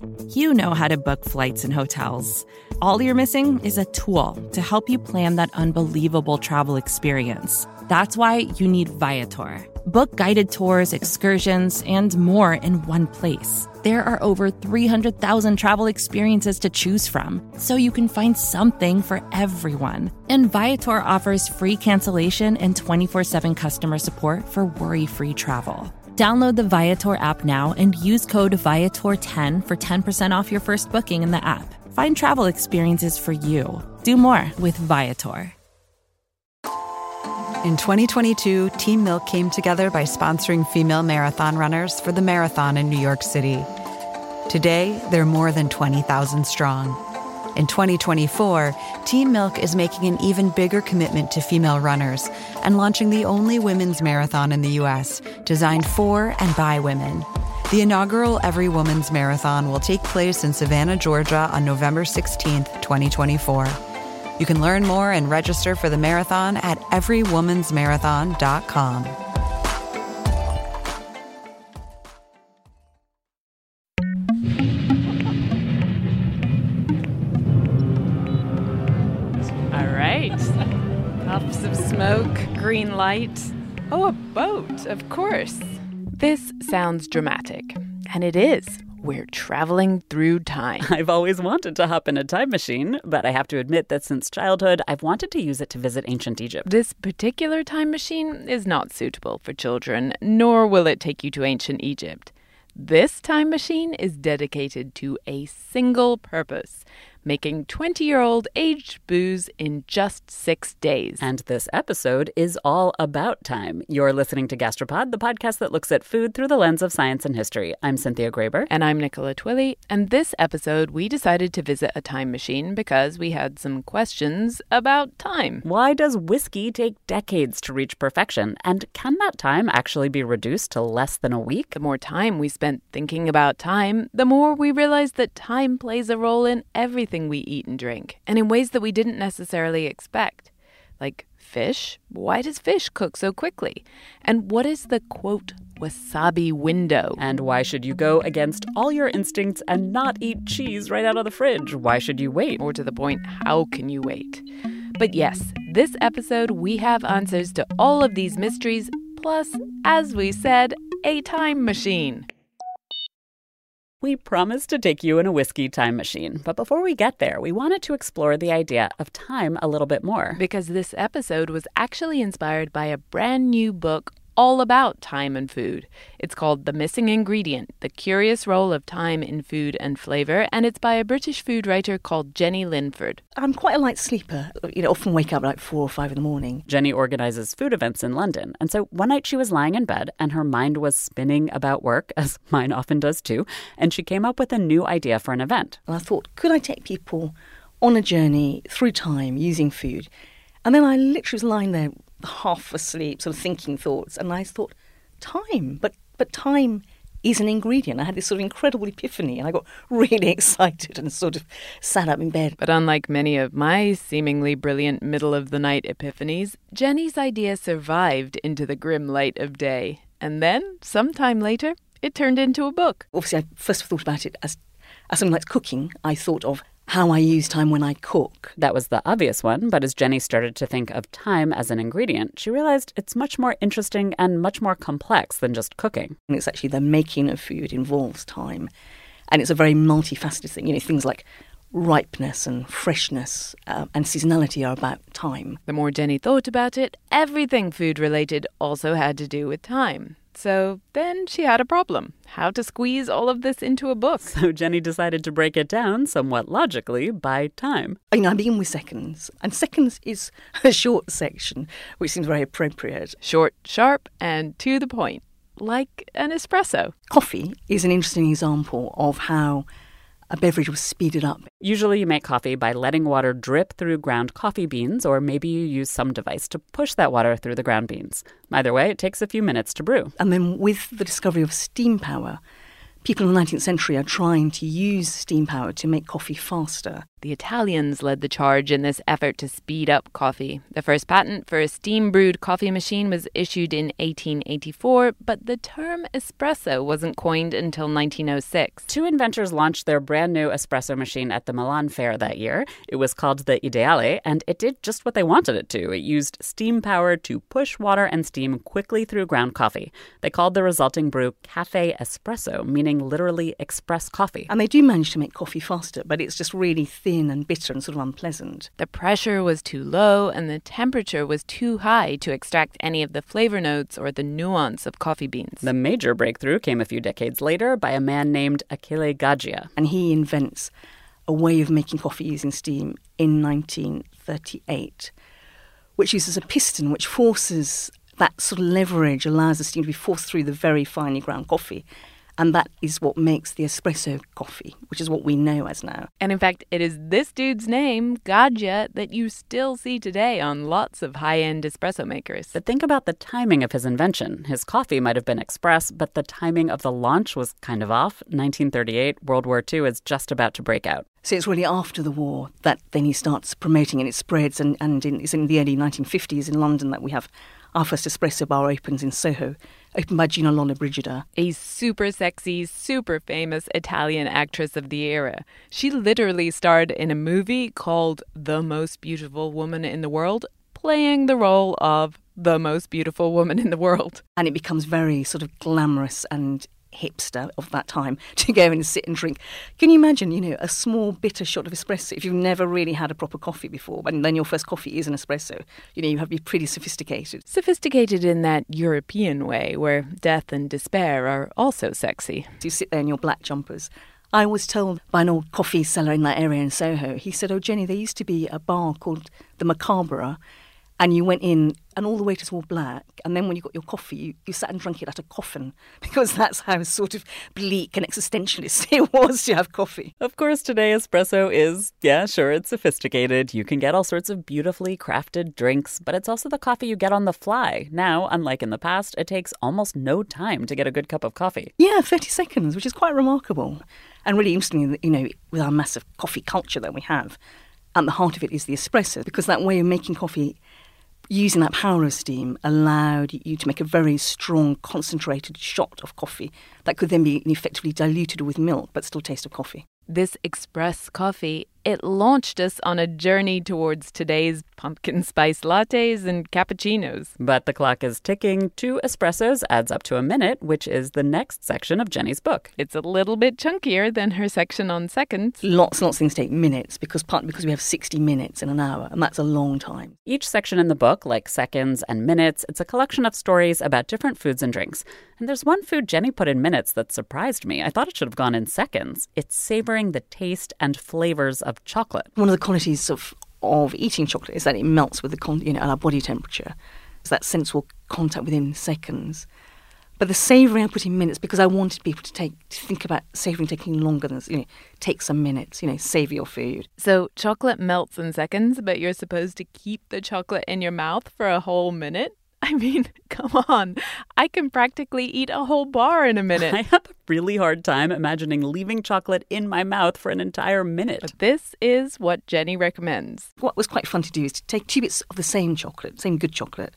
You know how to book flights and hotels. All you're missing is a tool to help you plan that unbelievable travel experience. That's why you need Viator. Book guided tours, excursions, and more in one place. There are over 300,000 travel experiences to choose from, so you can find something for everyone. And Viator offers free cancellation and 24/7 customer support for worry-free travel. Download the Viator app now and use code Viator10 for 10% off your first booking in the app. Find travel experiences for you. Do more with Viator. In 2022, Team Milk came together by sponsoring female marathon runners for the marathon in New York City. Today, they're more than 20,000 strong. In 2024, Team Milk is making an even bigger commitment to female runners and launching the only women's marathon in the U.S. designed for and by women. The inaugural Every Woman's Marathon will take place in Savannah, Georgia on November 16th, 2024. You can learn more and register for the marathon at everywomansmarathon.com. All right. Puffs of smoke, green light. Oh, a boat, of course. This sounds dramatic, and it is. We're traveling through time. I've always wanted to hop in a time machine, but I have to admit that since childhood, I've wanted to use it to visit ancient Egypt. This particular time machine is not suitable for children, nor will it take you to ancient Egypt. This time machine is dedicated to a single purpose: making 20-year-old aged booze in just 6 days. And this episode is all about time. You're listening to Gastropod, the podcast that looks at food through the lens of science and history. I'm Cynthia Graber. And I'm Nicola Twilley. And this episode, we decided to visit a time machine because we had some questions about time. Why does whiskey take decades to reach perfection? And can that time actually be reduced to less than a week? The more time we spent thinking about time, the more we realized that time plays a role in everything we eat and drink, and in ways that we didn't necessarily expect. Like fish. Why does fish cook so quickly? And what is the, quote, wasabi window? And why should you go against all your instincts and not eat cheese right out of the fridge? Why should you wait? Or to the point, how can you wait? But yes, this episode, we have answers to all of these mysteries, plus, as we said, a time machine. We promised to take you in a whiskey time machine, but before we get there, we wanted to explore the idea of time a little bit more. Because this episode was actually inspired by a brand new book all about time and food. It's called The Missing Ingredient: The Curious Role of Time in Food and Flavor, and it's by a British food writer called Jenny Linford. I'm quite a light sleeper. Often wake up like 4 or 5 in the morning. Jenny organizes food events in London, and so one night she was lying in bed and her mind was spinning about work, as mine often does too, and she came up with a new idea for an event. And I thought, could I take people on a journey through time using food? And then I literally was lying there half asleep, sort of thinking thoughts, and I thought, time, but time is an ingredient. I had this sort of incredible epiphany, and I got really excited and sort of sat up in bed. But unlike many of my seemingly brilliant middle-of-the-night epiphanies, Jenny's idea survived into the grim light of day. And then, sometime later, it turned into a book. Obviously, I first thought about it as something like cooking. I thought of how I use time when I cook. That was the obvious one, but as Jenny started to think of time as an ingredient, she realized it's much more interesting and much more complex than just cooking. And it's actually the making of food involves time. And it's a very multifaceted thing. Things like ripeness and freshness and seasonality are about time. The more Jenny thought about it, everything food-related also had to do with time. So then she had a problem: how to squeeze all of this into a book. So Jenny decided to break it down somewhat logically by time. I begin with seconds, and seconds is a short section, which seems very appropriate. Short, sharp, and to the point, like an espresso. Coffee is an interesting example of how a beverage was speeded up. Usually you make coffee by letting water drip through ground coffee beans, or maybe you use some device to push that water through the ground beans. Either way, it takes a few minutes to brew. And then with the discovery of steam power, people in the 19th century are trying to use steam power to make coffee faster. The Italians led the charge in this effort to speed up coffee. The first patent for a steam-brewed coffee machine was issued in 1884, but the term espresso wasn't coined until 1906. Two inventors launched their brand new espresso machine at the Milan Fair that year. It was called the Ideale, and it did just what they wanted it to. It used steam power to push water and steam quickly through ground coffee. They called the resulting brew Cafe Espresso, meaning literally express coffee. And they do manage to make coffee faster, but it's just really thin and bitter and sort of unpleasant. The pressure was too low and the temperature was too high to extract any of the flavor notes or the nuance of coffee beans. The major breakthrough came a few decades later by a man named Achille Gaggia. And he invents a way of making coffee using steam in 1938, which uses a piston which forces that sort of leverage, allows the steam to be forced through the very finely ground coffee. And that is what makes the espresso coffee, which is what we know as now. And in fact, it is this dude's name, Gaggia, that you still see today on lots of high-end espresso makers. But think about the timing of his invention. His coffee might have been express, but the timing of the launch was kind of off. 1938, World War II is just about to break out. So it's really after the war that then he starts promoting and it spreads. And it's in the early 1950s in London that we have our first espresso bar opens in Soho, opened by Gina Lollobrigida. A super sexy, super famous Italian actress of the era. She literally starred in a movie called The Most Beautiful Woman in the World, playing the role of the most beautiful woman in the world. And it becomes very sort of glamorous and hipster of that time to go and sit and drink. Can you imagine, a small bitter shot of espresso if you've never really had a proper coffee before, and then your first coffee is an espresso? You have to be pretty sophisticated. Sophisticated in that European way where death and despair are also sexy. So you sit there in your black jumpers. I was told by an old coffee seller in that area in Soho, he said, "Oh, Jenny, there used to be a bar called the Macabre, and you went in and all the waiters were black, and then when you got your coffee, you sat and drank it at a coffin, because that's how sort of bleak and existentialist it was to have coffee." Of course, today espresso is, it's sophisticated. You can get all sorts of beautifully crafted drinks, but it's also the coffee you get on the fly. Now, unlike in the past, it takes almost no time to get a good cup of coffee. Yeah, 30 seconds, which is quite remarkable. And really interestingly, with our massive coffee culture that we have, at the heart of it is the espresso, because that way of making coffee using that power of steam allowed you to make a very strong, concentrated shot of coffee that could then be effectively diluted with milk but still taste of coffee. This express coffee, it launched us on a journey towards today's pumpkin spice lattes and cappuccinos. But the clock is ticking. 2 espressos adds up to a minute, which is the next section of Jenny's book. It's a little bit chunkier than her section on seconds. Lots and lots of things take minutes, partly because we have 60 minutes in an hour, and that's a long time. Each section in the book, like seconds and minutes, it's a collection of stories about different foods and drinks. And there's one food Jenny put in minutes that surprised me. I thought it should have gone in seconds. It's savoring the taste and flavors of chocolate. One of the qualities of eating chocolate is that it melts with at our body temperature. It's that sensual contact within seconds. But the savouring I put in minutes because I wanted people to think about savouring taking longer than, take some minutes, savour your food. So chocolate melts in seconds, but you're supposed to keep the chocolate in your mouth for a whole minute? I mean, come on. I can practically eat a whole bar in a minute. I have a really hard time imagining leaving chocolate in my mouth for an entire minute. But this is what Jenny recommends. What was quite fun to do is to take 2 bits of the same chocolate, same good chocolate.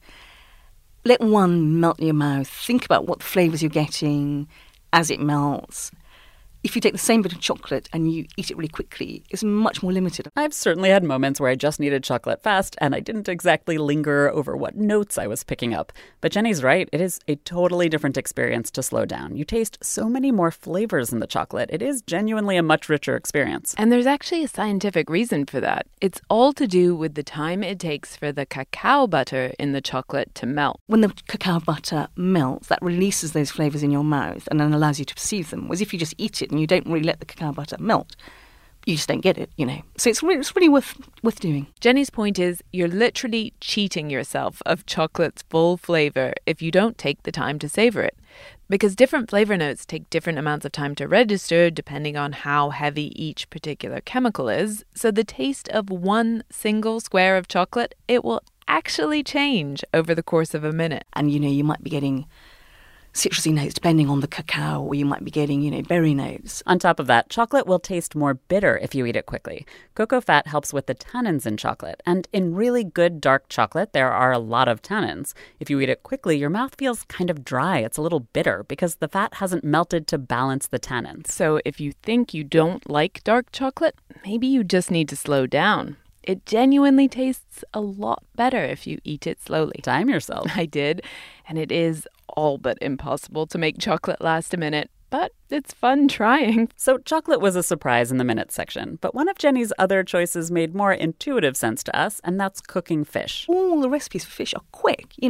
Let one melt in your mouth. Think about what flavours you're getting as it melts. If you take the same bit of chocolate and you eat it really quickly, it's much more limited. I've certainly had moments where I just needed chocolate fast and I didn't exactly linger over what notes I was picking up. But Jenny's right, it is a totally different experience to slow down. You taste so many more flavors in the chocolate. It is genuinely a much richer experience. And there's actually a scientific reason for that. It's all to do with the time it takes for the cacao butter in the chocolate to melt. When the cacao butter melts, that releases those flavors in your mouth and then allows you to perceive them. Whereas if you just eat it and you don't really let the cacao butter melt, you just don't get it, So it's really worth doing. Jenny's point is you're literally cheating yourself of chocolate's full flavour if you don't take the time to savour it. Because different flavour notes take different amounts of time to register depending on how heavy each particular chemical is. So the taste of one single square of chocolate, it will actually change over the course of a minute. And, you might be getting citrusy notes depending on the cacao, or you might be getting, berry notes. On top of that, chocolate will taste more bitter if you eat it quickly. Cocoa fat helps with the tannins in chocolate, and in really good dark chocolate, there are a lot of tannins. If you eat it quickly, your mouth feels kind of dry. It's a little bitter because the fat hasn't melted to balance the tannins. So if you think you don't like dark chocolate, maybe you just need to slow down. It genuinely tastes a lot better if you eat it slowly. Time yourself. I did, and it is all but impossible to make chocolate last a minute, but it's fun trying. So chocolate was a surprise in the minute section, but one of Jenny's other choices made more intuitive sense to us, and that's cooking fish. All the recipes for fish are quick, And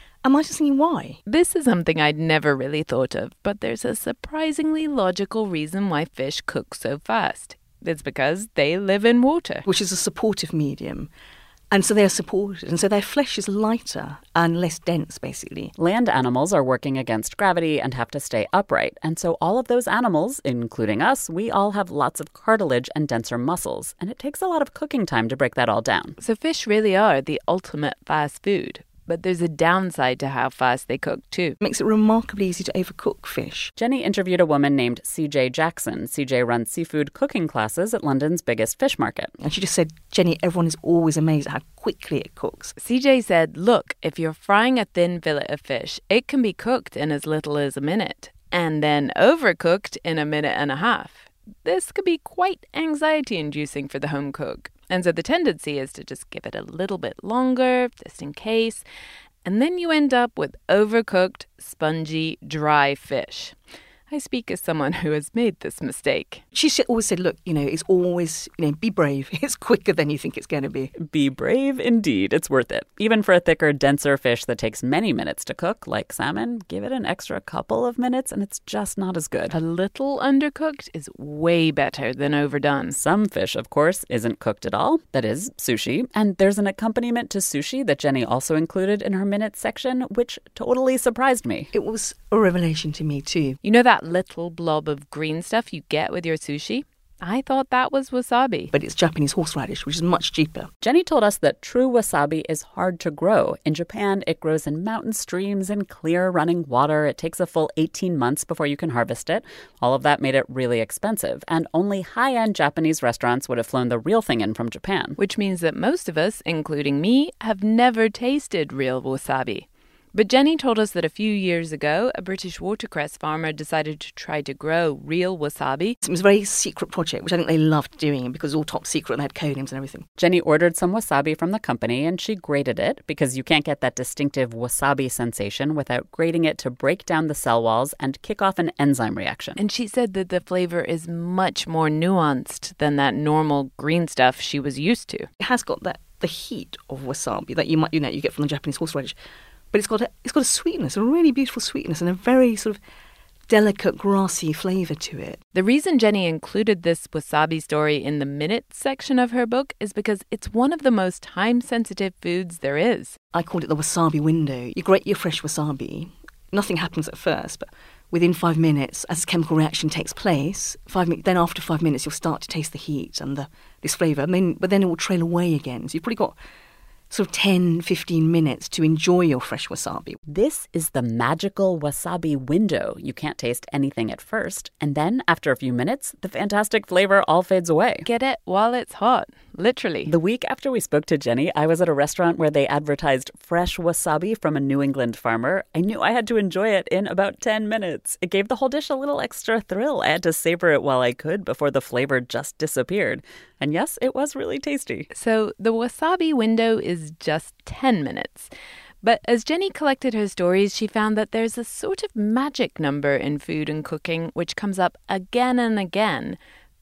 I just thinking, why? This is something I'd never really thought of, but there's a surprisingly logical reason why fish cook so fast. It's because they live in water, which is a supportive medium. And so they're supported. And so their flesh is lighter and less dense, basically. Land animals are working against gravity and have to stay upright. And so all of those animals, including us, we all have lots of cartilage and denser muscles. And it takes a lot of cooking time to break that all down. So fish really are the ultimate fast food. But there's a downside to how fast they cook, too. It makes it remarkably easy to overcook fish. Jenny interviewed a woman named CJ Jackson. CJ runs seafood cooking classes at London's biggest fish market. And she just said, Jenny, everyone is always amazed at how quickly it cooks. CJ said, look, if you're frying a thin fillet of fish, it can be cooked in as little as a minute, and then overcooked in a minute and a half. This could be quite anxiety-inducing for the home cook. And so the tendency is to just give it a little bit longer, just in case. And then you end up with overcooked, spongy, dry fish. I speak as someone who has made this mistake. She always said, look, it's always, be brave. It's quicker than you think it's going to be. Be brave indeed. It's worth it. Even for a thicker, denser fish that takes many minutes to cook, like salmon, give it an extra couple of minutes and it's just not as good. A little undercooked is way better than overdone. Some fish, of course, isn't cooked at all. That is sushi. And there's an accompaniment to sushi that Jenny also included in her minutes section, which totally surprised me. It was a revelation to me too. You know that little blob of green stuff you get with your sushi? I thought that was wasabi. But it's Japanese horseradish, which is much cheaper. Jenny told us that true wasabi is hard to grow. In Japan, it grows in mountain streams and clear running water. It takes a full 18 months before you can harvest it. All of that made it really expensive, and only high-end Japanese restaurants would have flown the real thing in from Japan. Which means that most of us, including me, have never tasted real wasabi. But Jenny told us that a few years ago, a British watercress farmer decided to try to grow real wasabi. It was a very secret project, which I think they loved doing because it was all top secret and they had code names and everything. Jenny ordered some wasabi from the company and she grated it because you can't get that distinctive wasabi sensation without grating it to break down the cell walls and kick off an enzyme reaction. And she said that the flavor is much more nuanced than that normal green stuff she was used to. It has got the heat of wasabi that you get from the Japanese horseradish. But it's got a sweetness, a really beautiful sweetness, and a very sort of delicate, grassy flavour to it. The reason Jenny included this wasabi story in the minutes section of her book is because it's one of the most time-sensitive foods there is. I called it the wasabi window. You grate your fresh wasabi. Nothing happens at first, but within 5 minutes, as a chemical reaction takes place, then after 5 minutes, you'll start to taste the heat and this flavour. But then it will trail away again. So you've probably got sort of 10, 15 minutes to enjoy your fresh wasabi. This is the magical wasabi window. You can't taste anything at first, and then after a few minutes, the fantastic flavor all fades away. Get it while it's hot, literally. The week after we spoke to Jenny, I was at a restaurant where they advertised fresh wasabi from a New England farmer. I knew I had to enjoy it in about 10 minutes. It gave the whole dish a little extra thrill. I had to savor it while I could before the flavor just disappeared. And yes, it was really tasty. So the wasabi window is just 10 minutes. But as Jenny collected her stories, she found that there's a sort of magic number in food and cooking which comes up again and again,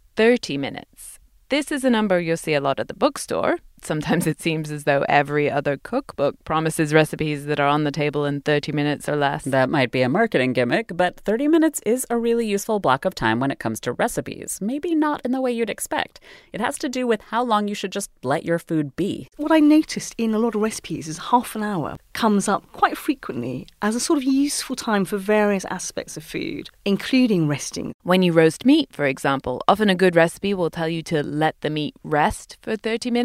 30 minutes. This is a number you'll see a lot at the bookstore. Sometimes it seems as though every other cookbook promises recipes that are on the table in 30 minutes or less. That might be a marketing gimmick, but 30 minutes is a really useful block of time when it comes to recipes. Maybe not in the way you'd expect. It has to do with how long you should just let your food be. What I noticed in a lot of recipes is half an hour comes up quite frequently as a sort of useful time for various aspects of food, including resting. When you roast meat, for example, often a good recipe will tell you to let the meat rest for 30 minutes before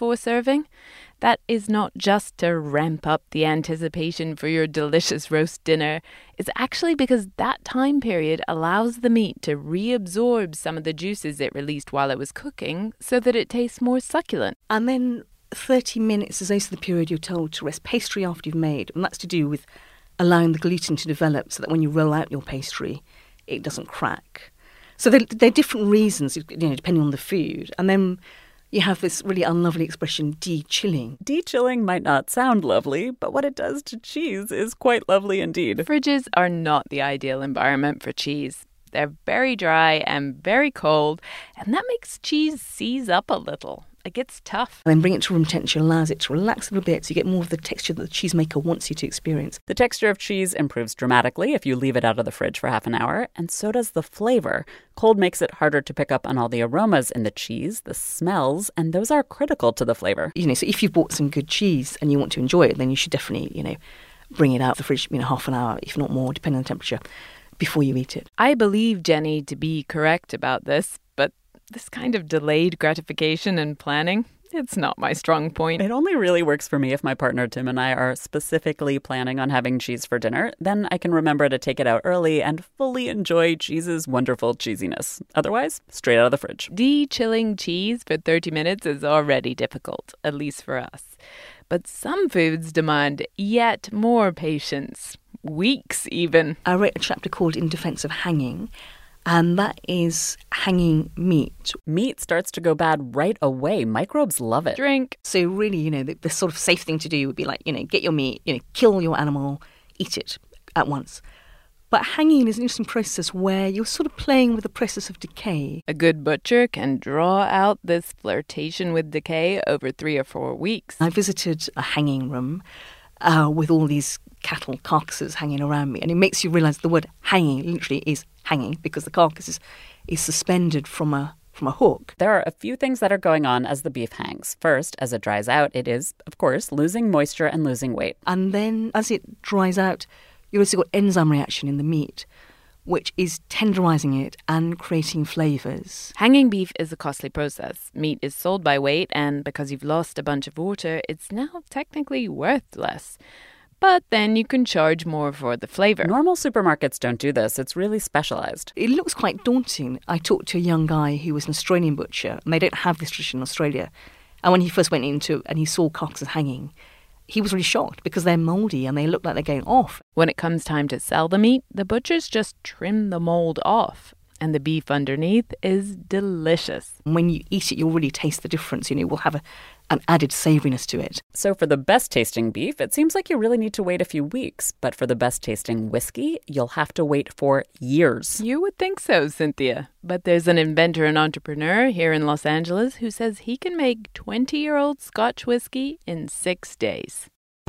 before serving? That is not just to ramp up the anticipation for your delicious roast dinner. It's actually because that time period allows the meat to reabsorb some of the juices it released while it was cooking so that it tastes more succulent. And then 30 minutes is also the period you're told to rest pastry after you've made, and that's to do with allowing the gluten to develop so that when you roll out your pastry, it doesn't crack. So there are different reasons, depending on the food. And then you have this really unlovely expression, de-chilling. De-chilling might not sound lovely, but what it does to cheese is quite lovely indeed. Fridges are not the ideal environment for cheese. They're very dry and very cold, and that makes cheese seize up a little. It gets tough. And then bring it to room temperature allows it to relax a little bit so you get more of the texture that the cheesemaker wants you to experience. The texture of cheese improves dramatically if you leave it out of the fridge for half an hour, and so does the flavor. Cold makes it harder to pick up on all the aromas in the cheese, the smells, and those are critical to the flavor. So if you've bought some good cheese and you want to enjoy it, then you should definitely, bring it out of the fridge, half an hour, if not more, depending on the temperature, before you eat it. I believe Jenny to be correct about this, but this kind of delayed gratification and planning, it's not my strong point. It only really works for me if my partner Tim and I are specifically planning on having cheese for dinner. Then I can remember to take it out early and fully enjoy cheese's wonderful cheesiness. Otherwise, straight out of the fridge. De-chilling cheese for 30 minutes is already difficult, at least for us. But some foods demand yet more patience. Weeks, even. I wrote a chapter called In Defense of Hanging, and that is hanging meat. Meat starts to go bad right away. Microbes love it. Drink. So really, the sort of safe thing to do would be like, get your meat, kill your animal, eat it at once. But hanging is an interesting process where you're sort of playing with the process of decay. A good butcher can draw out this flirtation with decay over 3 or 4 weeks. I visited a hanging room with all these cattle carcasses hanging around me, and it makes you realise the word hanging literally is hanging because the carcass is suspended from a hook. There are a few things that are going on as the beef hangs. First, as it dries out, it is, of course, losing moisture and losing weight. And then as it dries out, you've also got enzyme reaction in the meat, which is tenderizing it and creating flavors. Hanging beef is a costly process. Meat is sold by weight, and because you've lost a bunch of water, it's now technically worth less. But then you can charge more for the flavor. Normal supermarkets don't do this. It's really specialized. It looks quite daunting. I talked to a young guy who was an Australian butcher, and they don't have this tradition in Australia. And when he first went into and he saw carcasses hanging, he was really shocked because they're mouldy and they look like they're going off. When it comes time to sell the meat, the butchers just trim the mold off, and the beef underneath is delicious. And when you eat it, you'll really taste the difference. We'll have an added savouriness to it. So for the best tasting beef, it seems like you really need to wait a few weeks. But for the best tasting whiskey, you'll have to wait for years. You would think so, Cynthia. But there's an inventor and entrepreneur here in Los Angeles who says he can make 20-year-old Scotch whiskey in 6 days.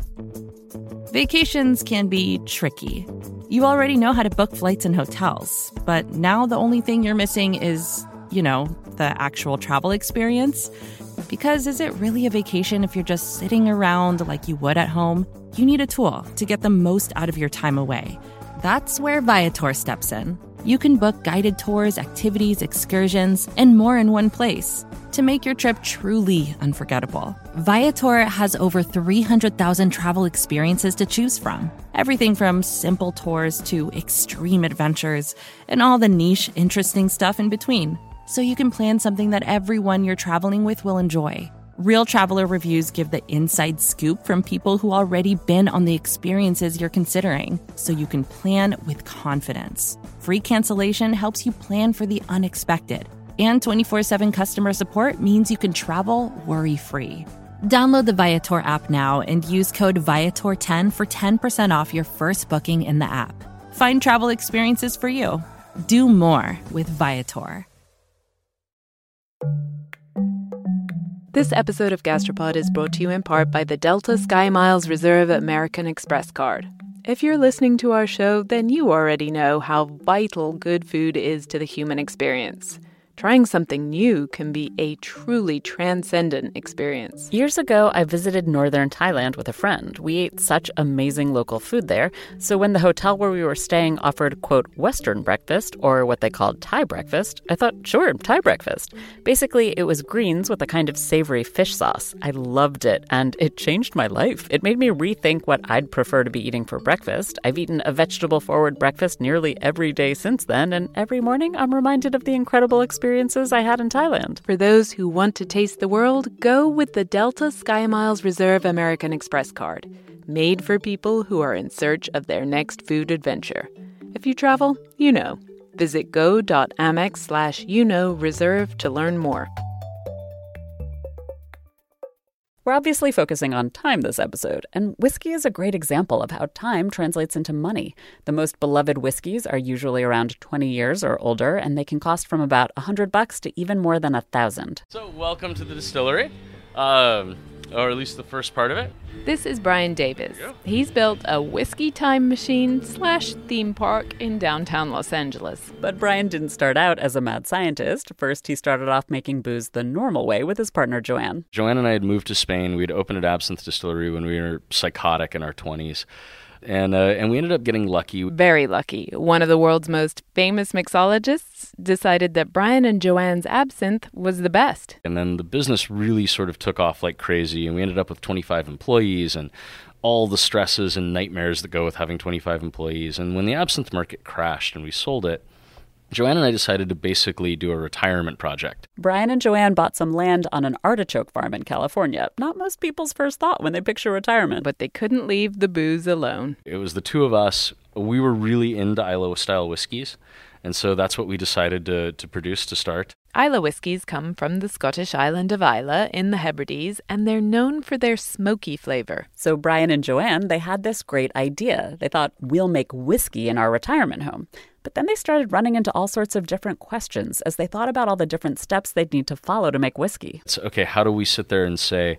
Vacations can be tricky. You already know how to book flights and hotels, but now the only thing you're missing is, the actual travel experience. Because is it really a vacation if you're just sitting around like you would at home? You need a tool to get the most out of your time away. That's where Viator steps in. You can book guided tours, activities, excursions, and more in one place to make your trip truly unforgettable. Viator has over 300,000 travel experiences to choose from. Everything from simple tours to extreme adventures and all the niche, interesting stuff in between. So you can plan something that everyone you're traveling with will enjoy. Real traveler reviews give the inside scoop from people who already been on the experiences you're considering, so you can plan with confidence. Free cancellation helps you plan for the unexpected. And 24/7 customer support means you can travel worry-free. Download the Viator app now and use code Viator10 for 10% off your first booking in the app. Find travel experiences for you. Do more with Viator. This episode of Gastropod is brought to you in part by the Delta SkyMiles Reserve American Express card. If you're listening to our show, then you already know how vital good food is to the human experience. Trying something new can be a truly transcendent experience. Years ago, I visited northern Thailand with a friend. We ate such amazing local food there. So when the hotel where we were staying offered, quote, Western breakfast, or what they called Thai breakfast, I thought, sure, Thai breakfast. Basically, it was greens with a kind of savory fish sauce. I loved it, and it changed my life. It made me rethink what I'd prefer to be eating for breakfast. I've eaten a vegetable-forward breakfast nearly every day since then, and every morning I'm reminded of the incredible experiences I had in Thailand. For those who want to taste the world, go with the Delta SkyMiles Reserve American Express card, made for people who are in search of their next food adventure. If you travel, you know. Visit go.amex/reserve to learn more. We're obviously focusing on time this episode, and whiskey is a great example of how time translates into money. The most beloved whiskeys are usually around 20 years or older, and they can cost from about $100 to even more than $1,000. So welcome to the distillery, or at least the first part of it. This is Brian Davis. He's built a whiskey time machine / theme park in downtown Los Angeles. But Brian didn't start out as a mad scientist. First, he started off making booze the normal way with his partner, Joanne. Joanne and I had moved to Spain. We'd opened an absinthe distillery when we were psychotic in our 20s. And we ended up getting lucky. Very lucky. One of the world's most famous mixologists decided that Brian and Joanne's absinthe was the best. And then the business really sort of took off like crazy, and we ended up with 25 employees and all the stresses and nightmares that go with having 25 employees. And when the absinthe market crashed and we sold it, Joanne and I decided to basically do a retirement project. Brian and Joanne bought some land on an artichoke farm in California. Not most people's first thought when they picture retirement. But they couldn't leave the booze alone. It was the two of us. We were really into Islay-style whiskeys, and so that's what we decided to produce to start. Islay whiskies come from the Scottish island of Islay in the Hebrides, and they're known for their smoky flavor. So Brian and Joanne, they had this great idea. They thought, we'll make whiskey in our retirement home. But then they started running into all sorts of different questions as they thought about all the different steps they'd need to follow to make whiskey. So, okay, how do we sit there and say,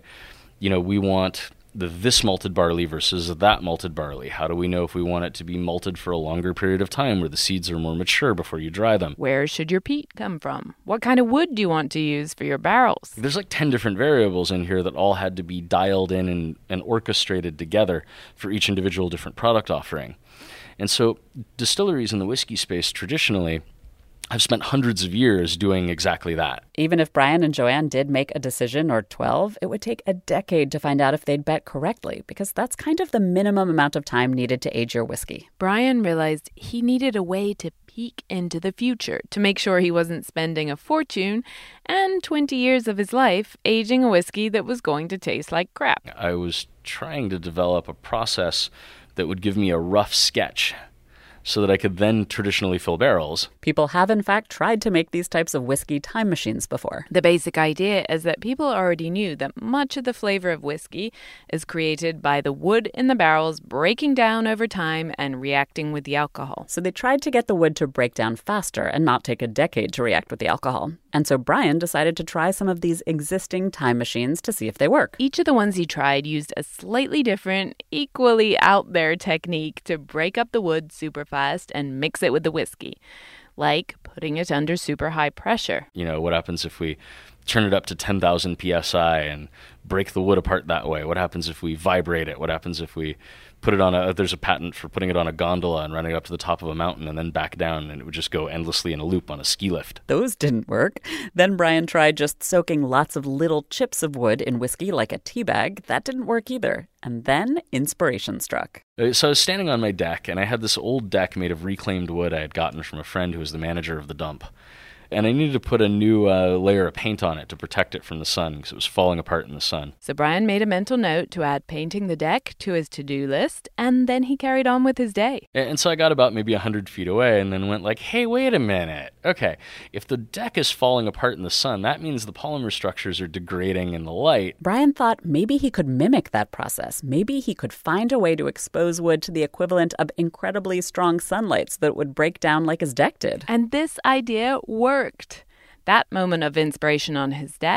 we want this malted barley versus that malted barley? How do we know if we want it to be malted for a longer period of time where the seeds are more mature before you dry them? Where should your peat come from? What kind of wood do you want to use for your barrels? There's like 10 different variables in here that all had to be dialed in and orchestrated together for each individual different product offering. And so distilleries in the whiskey space traditionally have spent hundreds of years doing exactly that. Even if Brian and Joanne did make a decision or 12, it would take a decade to find out if they'd bet correctly, because that's kind of the minimum amount of time needed to age your whiskey. Brian realized he needed a way to peek into the future to make sure he wasn't spending a fortune and 20 years of his life aging a whiskey that was going to taste like crap. I was trying to develop a process that would give me a rough sketch so that I could then traditionally fill barrels. People have, in fact, tried to make these types of whiskey time machines before. The basic idea is that people already knew that much of the flavor of whiskey is created by the wood in the barrels breaking down over time and reacting with the alcohol. So they tried to get the wood to break down faster and not take a decade to react with the alcohol. And so Brian decided to try some of these existing time machines to see if they work. Each of the ones he tried used a slightly different, equally out there technique to break up the wood super fast and mix it with the whiskey, like putting it under super high pressure. What happens if we turn it up to 10,000 psi and break the wood apart that way? What happens if we vibrate it? What happens if we put it on there's a patent for putting it on a gondola and running it up to the top of a mountain and then back down, and it would just go endlessly in a loop on a ski lift. Those didn't work. Then Brian tried just soaking lots of little chips of wood in whiskey like a tea bag. That didn't work either. And then inspiration struck. So I was standing on my deck, and I had this old deck made of reclaimed wood I had gotten from a friend who was the manager of the dump. And I needed to put a new layer of paint on it to protect it from the sun because it was falling apart in the sun. So Brian made a mental note to add painting the deck to his to-do list, and then he carried on with his day. And so I got about maybe 100 feet away and then went like, hey, wait a minute. Okay, if the deck is falling apart in the sun, that means the polymer structures are degrading in the light. Brian thought maybe he could mimic that process. Maybe he could find a way to expose wood to the equivalent of incredibly strong sunlight so that it would break down like his deck did. And this idea worked. That moment of inspiration on his deck,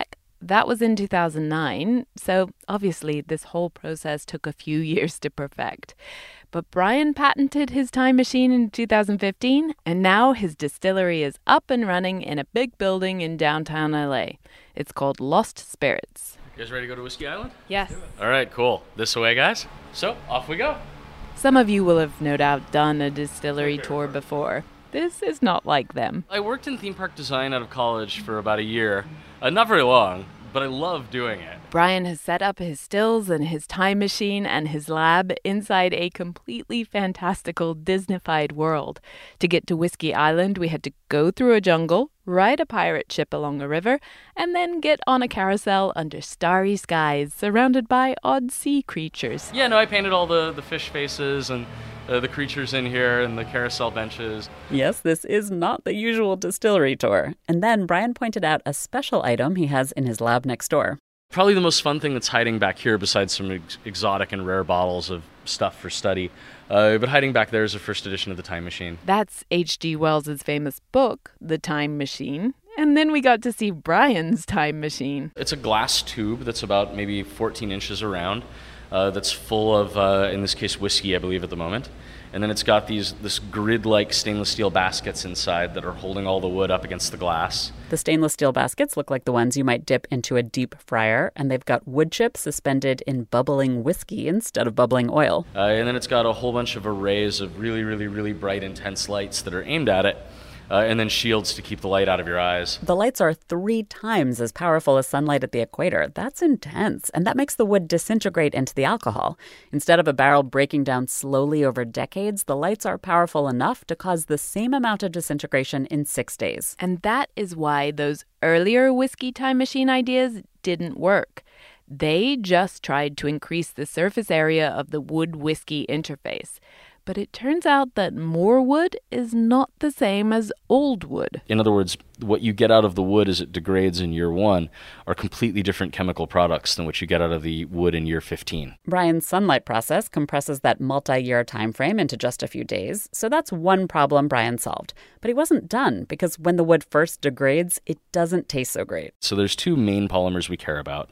that was in 2009, so obviously this whole process took a few years to perfect. But Brian patented his time machine in 2015, and now his distillery is up and running in a big building in downtown LA. It's called Lost Spirits. You guys ready to go to Whiskey Island? Yes. All right, cool. This way, guys. So, off we go. Some of you will have no doubt done a distillery tour before. This is not like them. I worked in theme park design out of college for about a year. Not very long, but I love doing it. Brian has set up his stills and his time machine and his lab inside a completely fantastical Disneyfied world. To get to Whiskey Island, we had to go through a jungle, ride a pirate ship along a river, and then get on a carousel under starry skies surrounded by odd sea creatures. Yeah, no, I painted all the fish faces and the creatures in here and the carousel benches. Yes, this is not the usual distillery tour. And then Brian pointed out a special item he has in his lab next door. Probably the most fun thing that's hiding back here, besides some exotic and rare bottles of stuff for study, but hiding back there is a first edition of The Time Machine. That's H.G. Wells' famous book, The Time Machine. And then we got to see Brian's time machine. It's a glass tube that's about maybe 14 inches around, that's full of, in this case, whiskey, I believe, at the moment. And then it's got this grid-like stainless steel baskets inside that are holding all the wood up against the glass. The stainless steel baskets look like the ones you might dip into a deep fryer, and they've got wood chips suspended in bubbling whiskey instead of bubbling oil. And then it's got a whole bunch of arrays of really, really, really bright, intense lights that are aimed at it. And then shields to keep the light out of your eyes. The lights are 3 times as powerful as sunlight at the equator. That's intense, and that makes the wood disintegrate into the alcohol. Instead of a barrel breaking down slowly over decades, the lights are powerful enough to cause the same amount of disintegration in 6 days. And that is why those earlier whiskey time machine ideas didn't work. They just tried to increase the surface area of the wood-whiskey interface. But it turns out that more wood is not the same as old wood. In other words, what you get out of the wood as it degrades in year 1 are completely different chemical products than what you get out of the wood in year 15. Brian's sunlight process compresses that multi-year time frame into just a few days, so that's one problem Brian solved. But he wasn't done, because when the wood first degrades, it doesn't taste so great. So there's 2 main polymers we care about.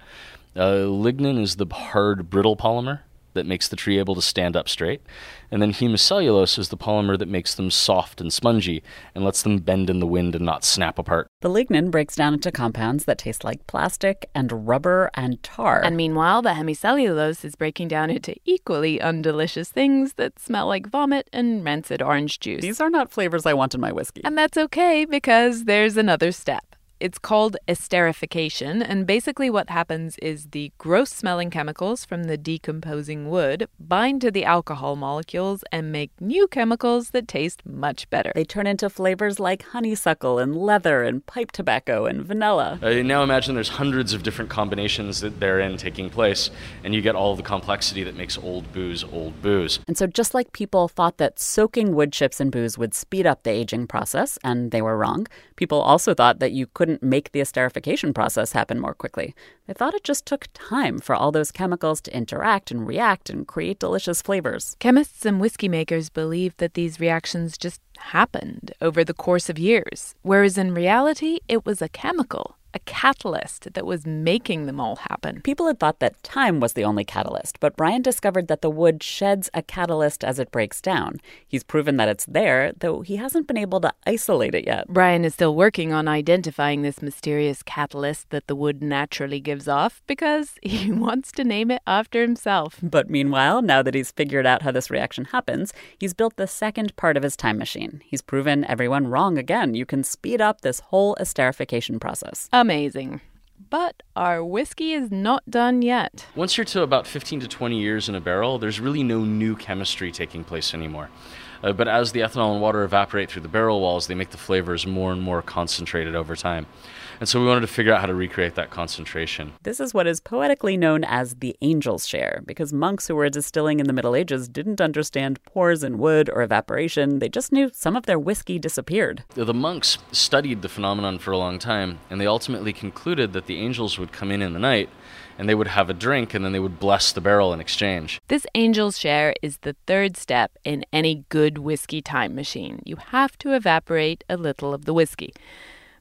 Lignin is the hard, brittle polymer that makes the tree able to stand up straight. And then hemicellulose is the polymer that makes them soft and spongy and lets them bend in the wind and not snap apart. The lignin breaks down into compounds that taste like plastic and rubber and tar. And meanwhile, the hemicellulose is breaking down into equally undelicious things that smell like vomit and rancid orange juice. These are not flavors I want in my whiskey. And that's okay, because there's another step. It's called esterification, and basically what happens is the gross-smelling chemicals from the decomposing wood bind to the alcohol molecules and make new chemicals that taste much better. They turn into flavors like honeysuckle and leather and pipe tobacco and vanilla. Now imagine there's hundreds of different combinations that therein taking place, and you get all of the complexity that makes old booze old booze. And so just like people thought that soaking wood chips in booze would speed up the aging process, and they were wrong, people also thought that you couldn't make the esterification process happen more quickly. They thought it just took time for all those chemicals to interact and react and create delicious flavors. Chemists and whiskey makers believed that these reactions just happened over the course of years, whereas in reality, it was a chemical, a catalyst that was making them all happen. People had thought that time was the only catalyst, but Brian discovered that the wood sheds a catalyst as it breaks down. He's proven that it's there, though he hasn't been able to isolate it yet. Brian is still working on identifying this mysterious catalyst that the wood naturally gives off because he wants to name it after himself. But meanwhile, now that he's figured out how this reaction happens, he's built the second part of his time machine. He's proven everyone wrong again. You can speed up this whole esterification process. Amazing. But our whiskey is not done yet. Once you're to about 15 to 20 years in a barrel, there's really no new chemistry taking place anymore. But as the ethanol and water evaporate through the barrel walls, they make the flavors more and more concentrated over time. And so we wanted to figure out how to recreate that concentration. This is what is poetically known as the angel's share, because monks who were distilling in the Middle Ages didn't understand pores in wood or evaporation. They just knew some of their whiskey disappeared. The monks studied the phenomenon for a long time, and they ultimately concluded that the angels would come in the night, and they would have a drink, and then they would bless the barrel in exchange. This angel's share is the third step in any good whiskey time machine. You have to evaporate a little of the whiskey.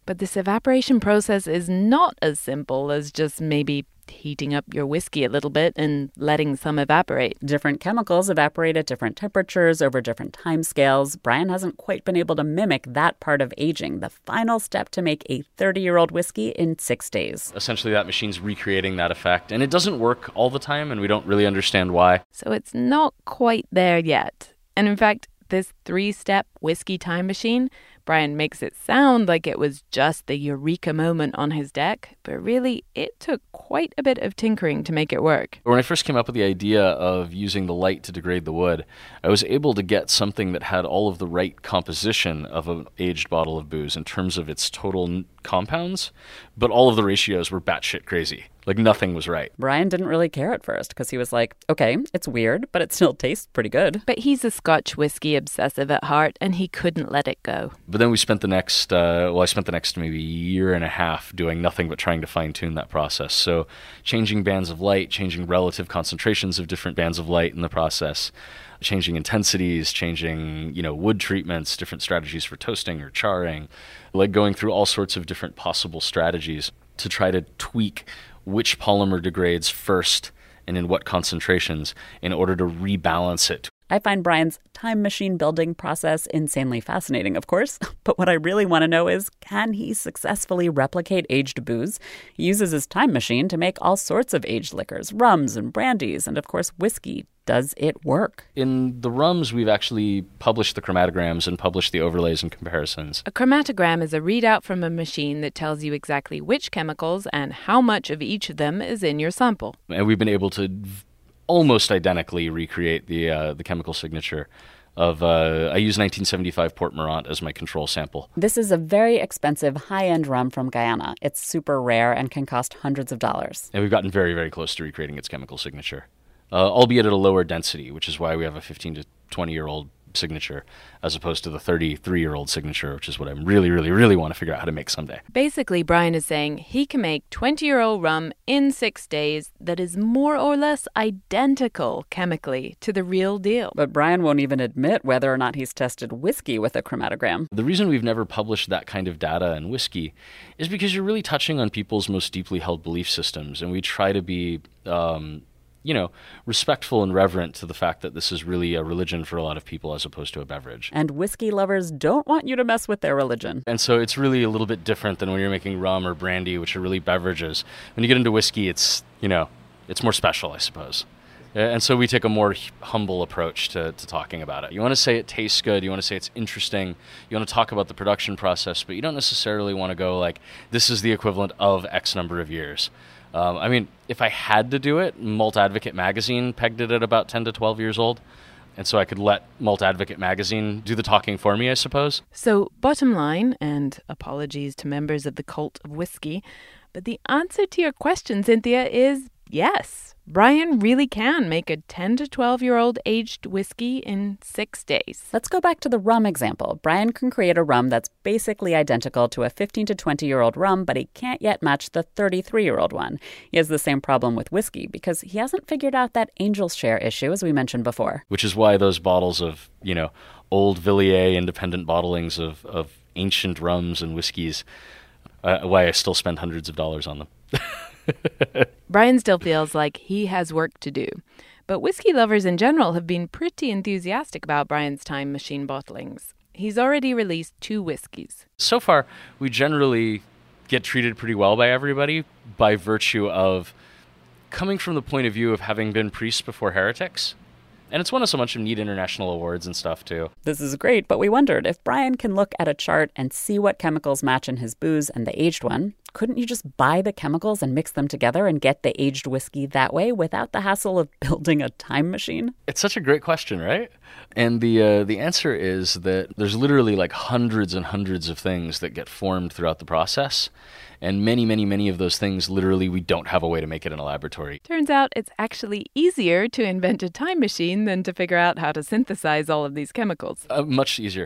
But this evaporation process is not as simple as just maybe heating up your whiskey a little bit and letting some evaporate. Different chemicals evaporate at different temperatures over different timescales. Brian hasn't quite been able to mimic that part of aging, the final step to make a 30-year-old whiskey in 6 days. Essentially, that machine's recreating that effect, and it doesn't work all the time, and we don't really understand why. So it's not quite there yet. And in fact, this 3-step whiskey time machine, Brian makes it sound like it was just the eureka moment on his deck, but really it took quite a bit of tinkering to make it work. When I first came up with the idea of using the light to degrade the wood, I was able to get something that had all of the right composition of an aged bottle of booze in terms of its total compounds, but all of the ratios were batshit crazy. Like, nothing was right. Brian didn't really care at first because he was like, okay, it's weird, but it still tastes pretty good. But he's a Scotch whiskey obsessive at heart, and he couldn't let it go. But then we spent the next, I spent the next maybe year and a half doing nothing but trying to fine-tune that process. So changing bands of light, changing relative concentrations of different bands of light in the process, changing intensities, changing, wood treatments, different strategies for toasting or charring, like going through all sorts of different possible strategies to try to tweak which polymer degrades first and in what concentrations in order to rebalance it. I find Brian's time machine building process insanely fascinating, of course. But what I really want to know is, can he successfully replicate aged booze? He uses his time machine to make all sorts of aged liquors, rums and brandies, and of course whiskey. Does it work? In the rums, we've actually published the chromatograms and published the overlays and comparisons. A chromatogram is a readout from a machine that tells you exactly which chemicals and how much of each of them is in your sample. And we've been able to almost identically recreate the chemical signature of, I use 1975 Port Morant as my control sample. This is a very expensive high-end rum from Guyana. It's super rare and can cost hundreds of dollars. And we've gotten very, very close to recreating its chemical signature. Albeit at a lower density, which is why we have a 15 to 20-year-old signature as opposed to the 33-year-old signature, which is what I really, really, really want to figure out how to make someday. Basically, Brian is saying he can make 20-year-old rum in 6 days that is more or less identical chemically to the real deal. But Brian won't even admit whether or not he's tested whiskey with a chromatogram. The reason we've never published that kind of data in whiskey is because you're really touching on people's most deeply held belief systems, and we try to be respectful and reverent to the fact that this is really a religion for a lot of people as opposed to a beverage. And whiskey lovers don't want you to mess with their religion. And so it's really a little bit different than when you're making rum or brandy, which are really beverages. When you get into whiskey, it's more special, I suppose. And so we take a more humble approach to talking about it. You want to say it tastes good, you want to say it's interesting, you want to talk about the production process, but you don't necessarily want to go like, this is the equivalent of X number of years. If I had to do it, Malt Advocate magazine pegged it at about 10 to 12 years old. And so I could let Malt Advocate magazine do the talking for me, I suppose. So bottom line, and apologies to members of the cult of whiskey, but the answer to your question, Cynthia, is yes. Brian really can make a 10 to 12-year-old aged whiskey in 6 days. Let's go back to the rum example. Brian can create a rum that's basically identical to a 15 to 20-year-old rum, but he can't yet match the 33-year-old one. He has the same problem with whiskey because he hasn't figured out that angel's share issue, as we mentioned before. Which is why those bottles of, old Villiers independent bottlings of ancient rums and whiskeys, why I still spend hundreds of dollars on them. Brian still feels like he has work to do. But whiskey lovers in general have been pretty enthusiastic about Brian's time machine bottlings. He's already released 2 whiskeys. So far, we generally get treated pretty well by everybody by virtue of coming from the point of view of having been priests before heretics. And it's won us a bunch of neat international awards and stuff, too. This is great, but we wondered if Brian can look at a chart and see what chemicals match in his booze and the aged one, couldn't you just buy the chemicals and mix them together and get the aged whiskey that way without the hassle of building a time machine? It's such a great question, right? And the answer is that there's literally like hundreds and hundreds of things that get formed throughout the process. And many, many, many of those things, literally, we don't have a way to make it in a laboratory. Turns out it's actually easier to invent a time machine than to figure out how to synthesize all of these chemicals. Much easier.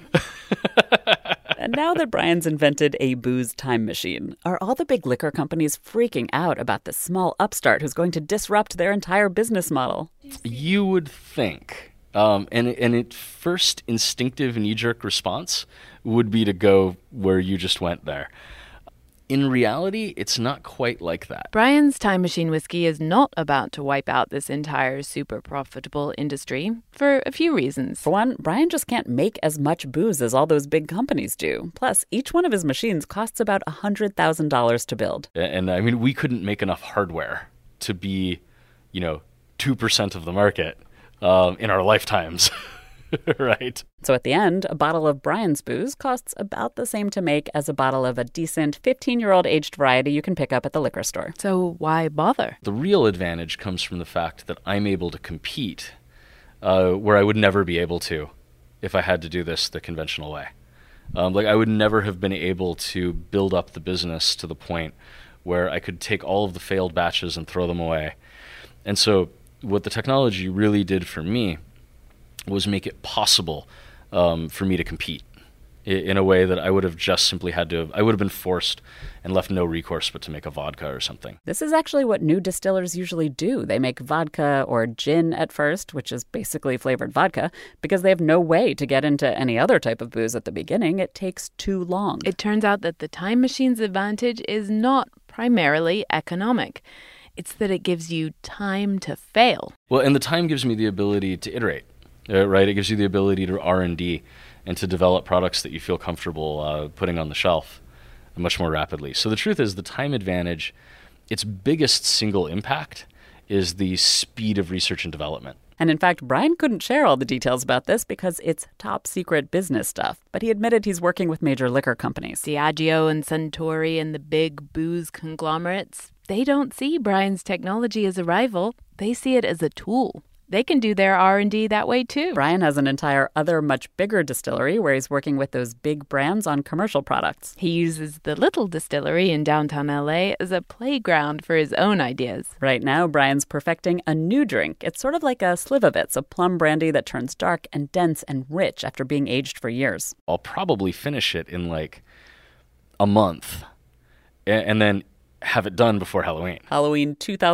And now that Brian's invented a booze time machine, are all the big liquor companies freaking out about this small upstart who's going to disrupt their entire business model? You would think And its first instinctive knee-jerk response would be to go where you just went there. In reality, it's not quite like that. Brian's Time Machine Whiskey is not about to wipe out this entire super profitable industry for a few reasons. For one, Brian just can't make as much booze as all those big companies do. Plus, each one of his machines costs about $100,000 to build. And I mean, we couldn't make enough hardware to be, 2% of the market in our lifetimes. Right. So at the end, a bottle of Brian's booze costs about the same to make as a bottle of a decent 15-year-old aged variety you can pick up at the liquor store. So why bother? The real advantage comes from the fact that I'm able to compete where I would never be able to if I had to do this the conventional way. I would never have been able to build up the business to the point where I could take all of the failed batches and throw them away. And so what the technology really did for me was make it possible for me to compete in a way that I would have just simply I would have been forced and left no recourse but to make a vodka or something. This is actually what new distillers usually do. They make vodka or gin at first, which is basically flavored vodka, because they have no way to get into any other type of booze at the beginning. It takes too long. It turns out that the Time Machine's advantage is not primarily economic. It's that it gives you time to fail. Well, and the time gives me the ability to iterate. Right, it gives you the ability to R&D and to develop products that you feel comfortable putting on the shelf much more rapidly. So the truth is, the time advantage, its biggest single impact is the speed of research and development. And in fact, Brian couldn't share all the details about this because it's top secret business stuff. But he admitted he's working with major liquor companies. Diageo and Suntory and the big booze conglomerates, they don't see Brian's technology as a rival. They see it as a tool. They can do their R&D that way, too. Brian has an entire other much bigger distillery where he's working with those big brands on commercial products. He uses the little distillery in downtown LA as a playground for his own ideas. Right now, Brian's perfecting a new drink. It's sort of like a Slivovitz, a plum brandy that turns dark and dense and rich after being aged for years. I'll probably finish it in a month and then have it done before Halloween. Halloween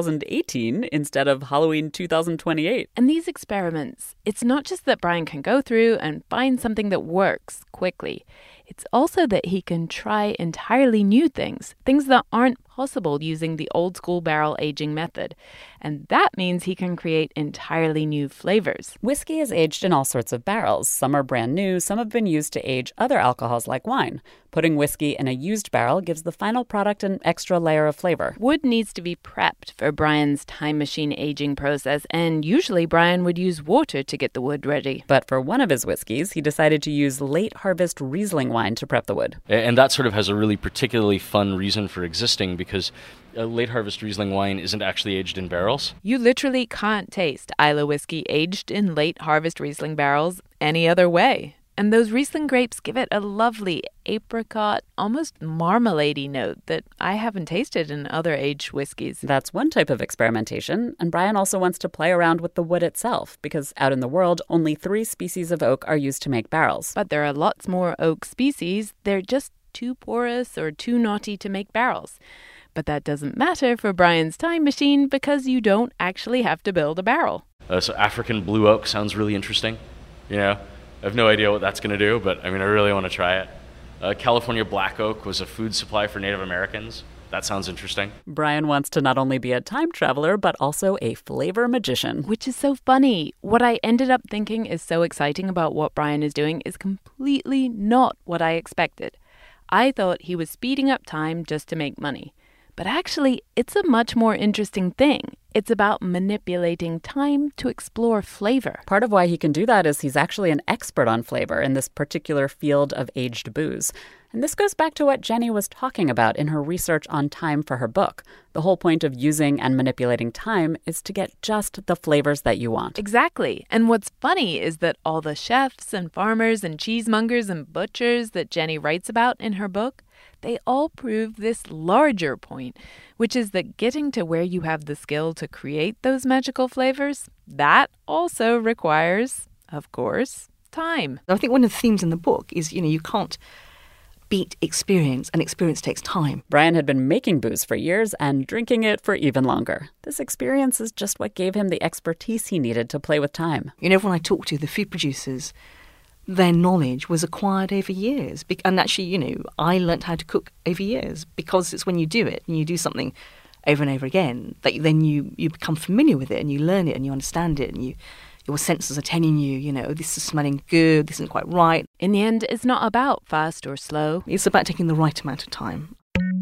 2018 instead of Halloween 2028. And these experiments, it's not just that Brian can go through and find something that works quickly. It's also that he can try entirely new things that aren't possible using the old school barrel aging method. And that means he can create entirely new flavors. Whiskey is aged in all sorts of barrels. Some are brand new, some have been used to age other alcohols like wine. Putting whiskey in a used barrel gives the final product an extra layer of flavor. Wood needs to be prepped for Brian's Time Machine aging process, and usually Brian would use water to get the wood ready. But for one of his whiskeys, he decided to use late harvest Riesling wine to prep the wood. And that sort of has a really particularly fun reason for existing, because late harvest Riesling wine isn't actually aged in barrels. You literally can't taste Islay whiskey aged in late harvest Riesling barrels any other way. And those Riesling grapes give it a lovely apricot, almost marmalade-y note that I haven't tasted in other aged whiskeys. That's one type of experimentation, and Brian also wants to play around with the wood itself, because out in the world, only 3 species of oak are used to make barrels. But there are lots more oak species. They're just too porous or too knotty to make barrels. But that doesn't matter for Brian's Time Machine, because you don't actually have to build a barrel. So African blue oak sounds really interesting, I have no idea what that's going to do, but I really want to try it. California black oak was a food supply for Native Americans. That sounds interesting. Brian wants to not only be a time traveler, but also a flavor magician. Which is so funny. What I ended up thinking is so exciting about what Brian is doing is completely not what I expected. I thought he was speeding up time just to make money. But actually, it's a much more interesting thing. It's about manipulating time to explore flavor. Part of why he can do that is he's actually an expert on flavor in this particular field of aged booze. And this goes back to what Jenny was talking about in her research on time for her book. The whole point of using and manipulating time is to get just the flavors that you want. Exactly. And what's funny is that all the chefs and farmers and cheesemongers and butchers that Jenny writes about in her book, they all prove this larger point, which is that getting to where you have the skill to create those magical flavors, that also requires, of course, time. I think one of the themes in the book is, you can't beat experience, and experience takes time. Brian had been making booze for years and drinking it for even longer. This experience is just what gave him the expertise he needed to play with time. You know, when I talk to the food producers, their knowledge was acquired over years. And actually, you know, I learnt how to cook over years, because it's when you do it and you do something over and over again that then you become familiar with it and you learn it and you understand it, and your senses are telling you, you know, this is smelling good, this isn't quite right. In the end, it's not about fast or slow. It's about taking the right amount of time.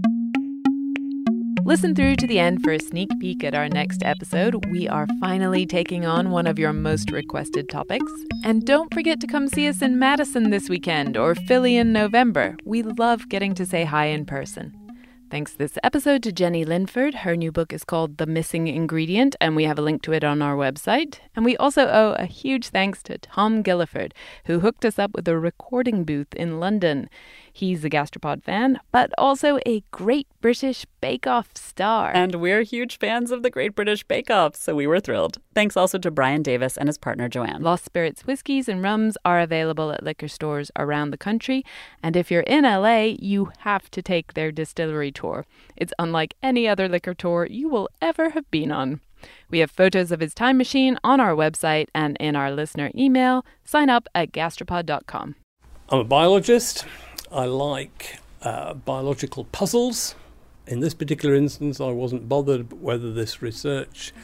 Listen through to the end for a sneak peek at our next episode. We are finally taking on one of your most requested topics. And don't forget to come see us in Madison this weekend or Philly in November. We love getting to say hi in person. Thanks this episode to Jenny Linford. Her new book is called The Missing Ingredient, and we have a link to it on our website. And we also owe a huge thanks to Tom Gilliford, who hooked us up with a recording booth in London. He's a Gastropod fan, but also a Great British Bake Off star. And we're huge fans of the Great British Bake Off, so we were thrilled. Thanks also to Brian Davis and his partner Joanne. Lost Spirits whiskeys and rums are available at liquor stores around the country. And if you're in LA, you have to take their distillery tour. It's unlike any other liquor tour you will ever have been on. We have photos of his time machine on our website and in our listener email. Sign up at gastropod.com. I'm a biologist. I like biological puzzles. In this particular instance, I wasn't bothered whether this research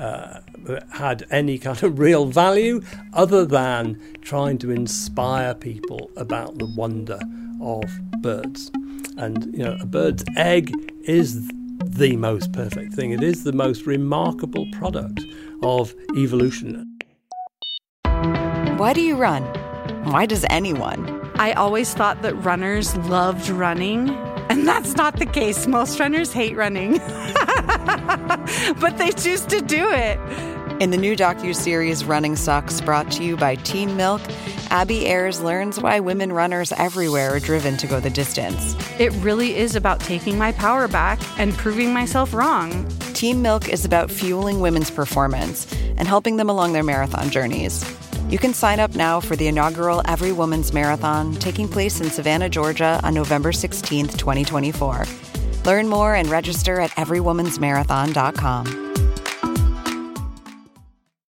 had any kind of real value other than trying to inspire people about the wonder of birds. And, you know, a bird's egg is the most perfect thing. It is the most remarkable product of evolution. Why do you run? Why does anyone? I always thought that runners loved running, and that's not the case. Most runners hate running, but they choose to do it. In the new docuseries Running Sucks, brought to you by Team Milk, Abby Ayers learns why women runners everywhere are driven to go the distance. It really is about taking my power back and proving myself wrong. Team Milk is about fueling women's performance and helping them along their marathon journeys. You can sign up now for the inaugural Every Woman's Marathon taking place in Savannah, Georgia on November 16th, 2024. Learn more and register at everywomansmarathon.com.